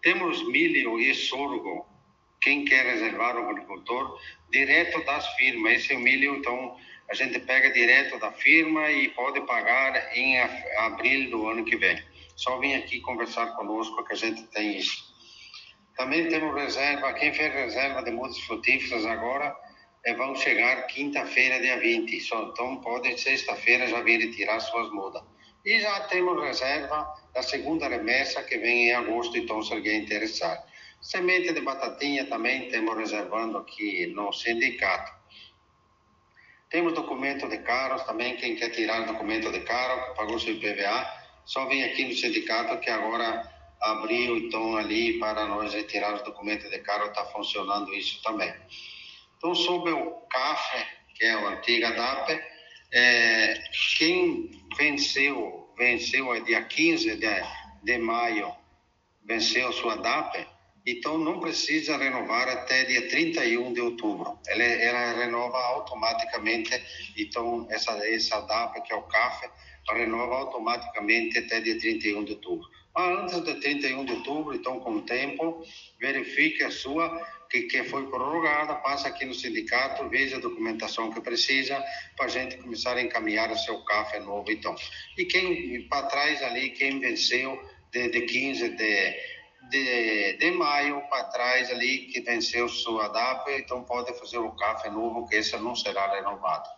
Temos milho e sorgo. Quem quer reservar o agricultor, direto das firmas. Esse é o milho, então, a gente pega direto da firma e pode pagar em abril do ano que vem. Só vim aqui conversar conosco que a gente tem isso. Também temos reserva, quem fez reserva de mudas frutíferas agora, vão chegar quinta-feira, dia 20. Então, pode sexta-feira já vir tirar suas mudas. E já temos reserva da segunda remessa que vem em agosto, então, se alguém interessar. Semente de batatinha também estamos reservando aqui no sindicato. Temos documento de carros também, quem quer tirar documento de carro, pagou seu IPVA, só vem aqui no sindicato que agora abriu então ali para nós retirar os documentos de carro, está funcionando isso também. Então, sobre o CAF, que é a antiga DAP, quem venceu dia 15 de maio, venceu sua DAP, então não precisa renovar até dia 31 de outubro. Ela renova automaticamente, então essa DAP, que é o CAF, renova automaticamente até dia 31 de outubro. Mas antes de 31 de outubro, então com o tempo, verifique a sua, que foi prorrogada, passa aqui no sindicato, veja a documentação que precisa, para a gente começar a encaminhar o seu CAF novo, então. E quem, para trás ali, quem venceu de 15 de maio para trás ali, que venceu sua DAP, então pode fazer o CAF novo, que esse não será renovado.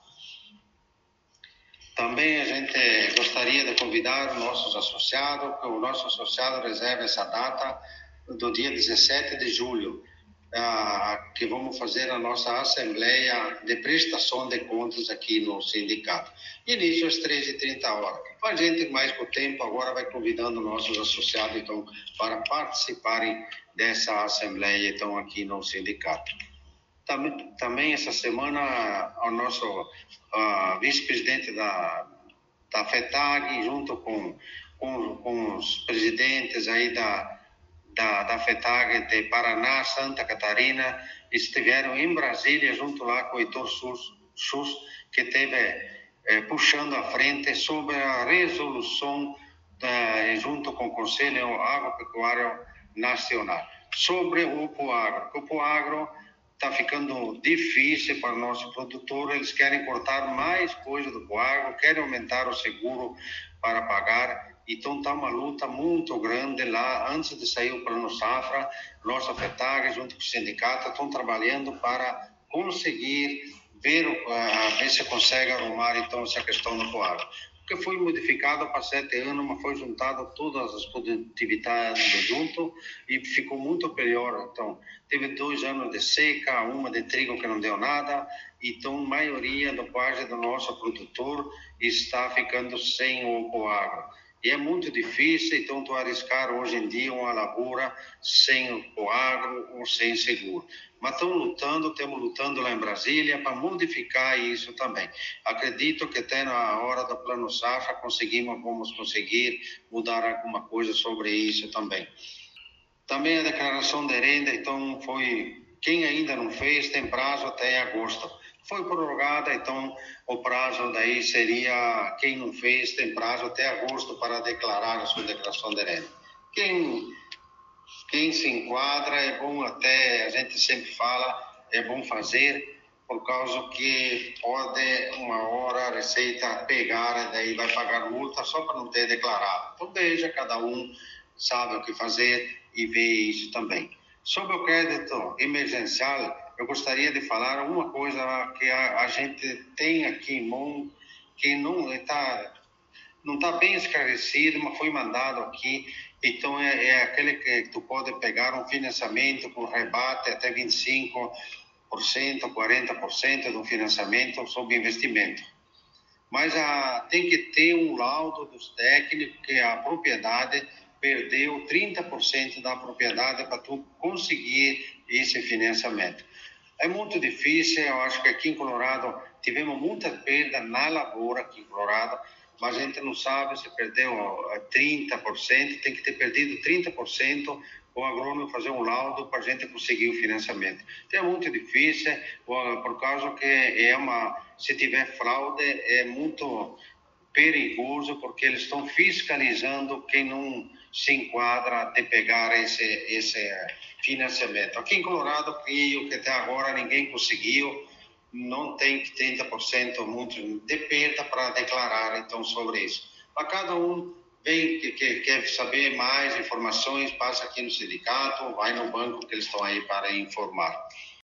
Também a gente gostaria de convidar os nossos associados, que o nosso associado reserva essa data do dia 17 de julho, que vamos fazer a nossa assembleia de prestação de contas aqui no sindicato. Início às 13h30. A gente, mais com o tempo, agora vai convidando nossos associados então, para participarem dessa assembleia então, aqui no sindicato. Também essa semana, o nosso vice-presidente da FETAG, junto com os presidentes aí da FETAG de Paraná, Santa Catarina, estiveram em Brasília, junto lá com o Heitor Sus, que esteve puxando à frente sobre a resolução, junto com o Conselho Agropecuário Nacional, sobre o Poagro. O Poagro está ficando difícil para o nosso produtor, eles querem cortar mais coisa do Poagro, querem aumentar o seguro para pagar, então está uma luta muito grande lá. Antes de sair o Plano Safra, nossa FETAG, junto com o sindicato, estão trabalhando para conseguir ver se consegue arrumar então essa questão do Poagro. Porque foi modificado para 7 anos, mas foi juntado todas as produtividades junto e ficou muito pior. Então, teve 2 anos de seca, uma de trigo que não deu nada, então a maioria do nosso produtor está ficando sem o Poagro. E é muito difícil, então, tu arriscar hoje em dia uma lavoura sem o Poagro ou sem seguro. Mas estamos lutando lá em Brasília para modificar isso também. Acredito que até na hora do Plano Safra vamos conseguir mudar alguma coisa sobre isso também. Também a declaração de renda, então, quem ainda não fez, tem prazo até agosto. Foi prorrogada, então o prazo daí seria, quem não fez, tem prazo até agosto para declarar a sua declaração de renda. Quem se enquadra, é bom até, a gente sempre fala, é bom fazer, por causa que pode uma hora a Receita pegar, daí vai pagar multa só para não ter declarado. Então veja, cada um sabe o que fazer e vê isso também. Sobre o crédito emergencial, eu gostaria de falar uma coisa que a gente tem aqui em mão, que não está bem esclarecido, mas foi mandado aqui. Então, é aquele que tu pode pegar um financiamento com rebate até 25%, 40% do financiamento sob investimento. Mas tem que ter um laudo dos técnicos que a propriedade perdeu 30% da propriedade para tu conseguir esse financiamento. É muito difícil, eu acho que aqui em Colorado tivemos muita perda na lavoura aqui em Colorado, mas a gente não sabe se perdeu 30%, tem que ter perdido 30%, o agrônomo fazer um laudo para a gente conseguir o financiamento. Então é muito difícil, por causa que se tiver fraude, é muito perigoso, porque eles estão fiscalizando quem não se enquadra de pegar esse financiamento. Aqui em Colorado, creio que até agora ninguém conseguiu, não tem 30% muito de perda para declarar, então, sobre isso. Para cada um vem que quer saber mais informações, passa aqui no sindicato, vai no banco que eles estão aí para informar.